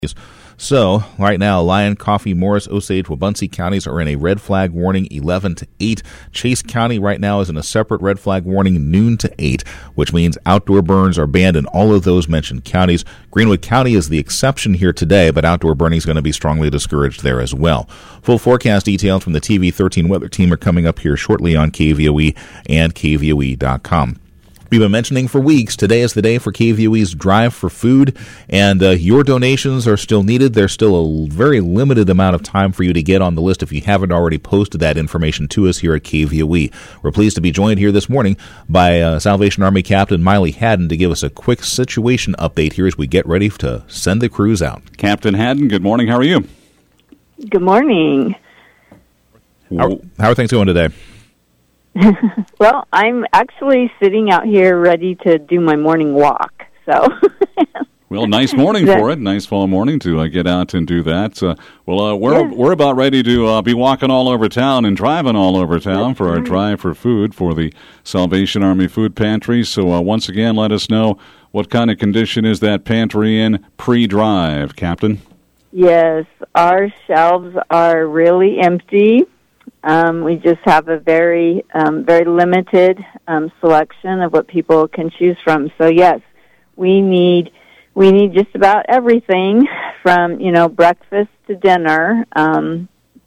So, right now, Lyon, Coffee, Morris, Osage, Wabunsee counties are in a red flag warning 11 to 8. Chase County right now is in a separate red flag warning noon to 8, which means outdoor burns are banned in all of those mentioned counties. Greenwood County is the exception here today, but outdoor burning is going to be strongly discouraged there as well. Full forecast details from the TV 13 weather team are coming up here shortly on KVOE and KVOE.com. We've been mentioning for weeks, today is the day for KVOE's Drive for Food, and your donations are still needed. There's still a very limited amount of time for you to get on the list if you haven't already posted that information to us here at KVOE. We're pleased to be joined here this morning by Salvation Army Captain Miley Haddon to give us a quick situation update here as we get ready to send the crews out. Captain Haddon, good morning. How are you? Good morning. How are things going today? Well, I'm actually sitting out here ready to do my morning walk. So, well, nice morning for it. Nice fall morning to get out and do that. We're about ready to be walking all over town and driving all over town for our Drive for Food for the Salvation Army Food Pantry. So once again, let us know what kind of condition is that pantry in pre-drive, Captain? Yes, our shelves are really empty. We just have a very limited selection of what people can choose from. So yes, we need just about everything from breakfast to dinner. Our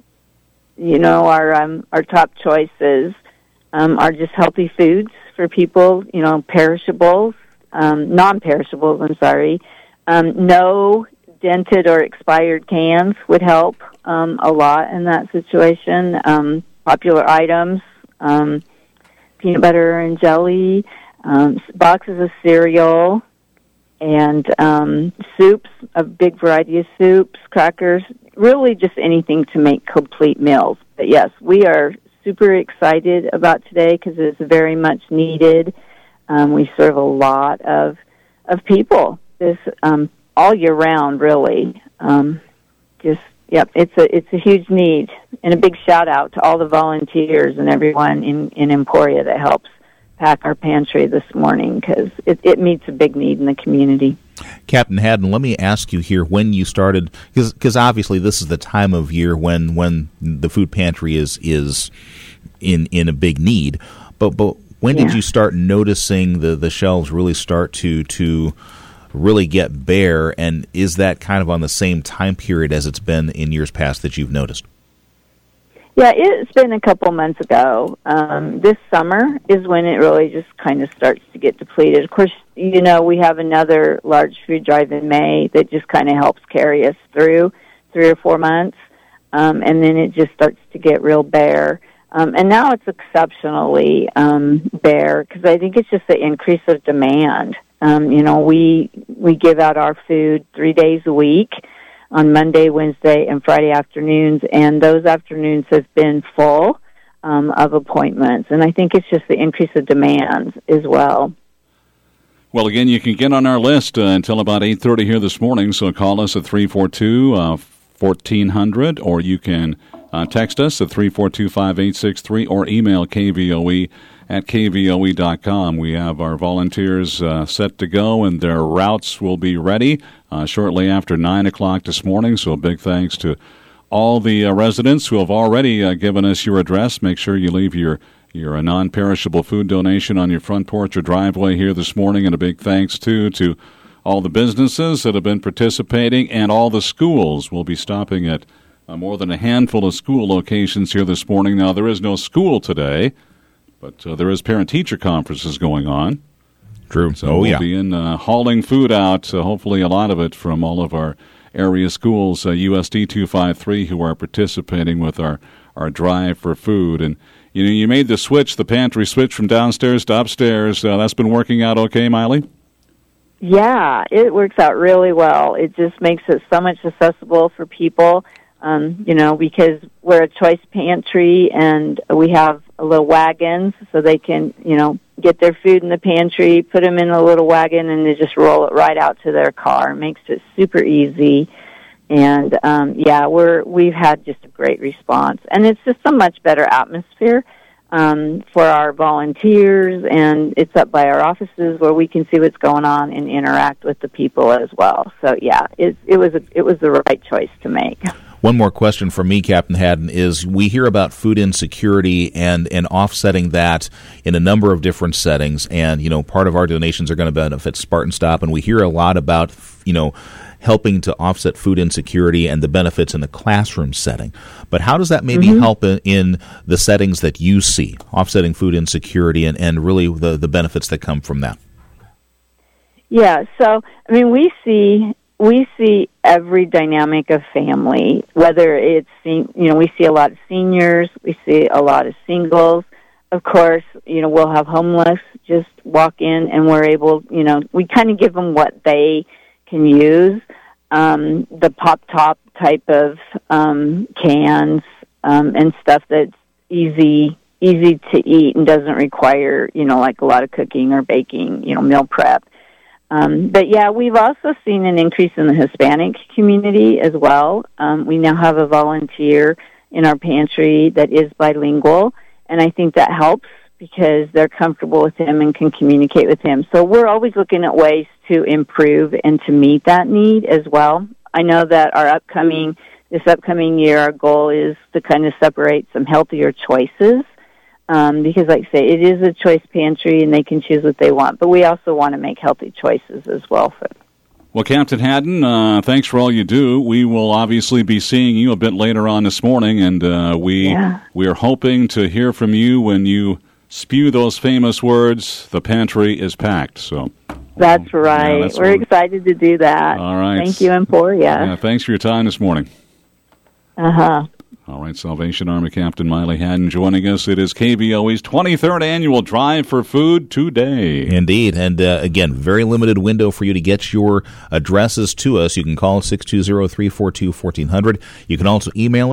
top choices are just healthy foods for people. Perishables, non-perishables. I'm sorry. No dented or expired cans would help a lot in that situation. Popular items, peanut butter and jelly, boxes of cereal, and soups, a big variety of soups, crackers, really just anything to make complete meals. But yes, we are super excited about today because it's very much needed. We serve a lot of people this all year round, really. It's a huge need, and a big shout out to all the volunteers and everyone in Emporia that helps pack our pantry this morning because it meets a big need in the community. Captain Haddon, let me ask you here when you started, because obviously this is the time of year when the food pantry is in a big need, but when did you start noticing the shelves really start to really get bare, and is that kind of on the same time period as it's been in years past that you've noticed? Yeah, it's been a couple months ago. This summer is when it really just kind of starts to get depleted. Of course, we have another large food drive in May that just kind of helps carry us through 3 or 4 months, and then it just starts to get real bare. And now it's exceptionally bare because I think it's just the increase of demand. We give out our food 3 days a week on Monday, Wednesday, and Friday afternoons, and those afternoons have been full of appointments. And I think it's just the increase of demand as well. Well, again, you can get on our list until about 8:30 here this morning, so call us at 342-1400, or you can text us at 342-5863, or email KVOE at KVOE.com. We have our volunteers set to go, and their routes will be ready shortly after 9 o'clock this morning. So a big thanks to all the residents who have already given us your address. Make sure you leave your non-perishable food donation on your front porch or driveway here this morning. And a big thanks, too, to all the businesses that have been participating, and all the schools. Will be stopping at more than a handful of school locations here this morning. Now, there is no school today, but there is parent-teacher conferences going on. True. So we'll be in hauling food out, hopefully a lot of it from all of our area schools, USD 253, who are participating with our Drive for Food. And, you made the switch, the pantry switch from downstairs to upstairs. That's been working out okay, Miley? Yeah, it works out really well. It just makes it so much accessible for people. Because we're a choice pantry and we have little wagons so they can, get their food in the pantry, put them in a little wagon, and they just roll it right out to their car. It makes it super easy. And, we've had just a great response. And it's just a much better atmosphere. for our volunteers, and it's up by our offices where we can see what's going on and interact with the people as well. So yeah, it was the right choice to make. One more question from me, Captain Haddon, is we hear about food insecurity and offsetting that in a number of different settings, and part of our donations are going to benefit Spartan Stop, and we hear a lot about helping to offset food insecurity and the benefits in the classroom setting. But how does that maybe help in the settings that you see, offsetting food insecurity and really the benefits that come from that? Yeah, so, we see every dynamic of family, whether it's, we see a lot of seniors, we see a lot of singles. Of course, we'll have homeless just walk in, and we're able, we kind of give them what they can use. The pop-top type of cans and stuff that's easy to eat and doesn't require, like a lot of cooking or baking, meal prep. But yeah, we've also seen an increase in the Hispanic community as well. We now have a volunteer in our pantry that is bilingual, and I think that helps because they're comfortable with him and can communicate with him. So we're always looking at ways to improve and to meet that need as well. I know that this upcoming year, our goal is to kind of separate some healthier choices. Because, like I say, it is a choice pantry, and they can choose what they want. But we also want to make healthy choices as well. Well, Captain Haddon, thanks for all you do. We will obviously be seeing you a bit later on this morning, and we are hoping to hear from you when you spew those famous words, "The pantry is packed." So that's right. Yeah, we're excited to do that. All right. Thank you, Emporia. Yeah, thanks for your time this morning. All right, Salvation Army Captain Miley Haddon joining us. It is KVOE's 23rd annual Drive for Food today. Indeed. And again, very limited window for you to get your addresses to us. You can call 620-342-1400. You can also email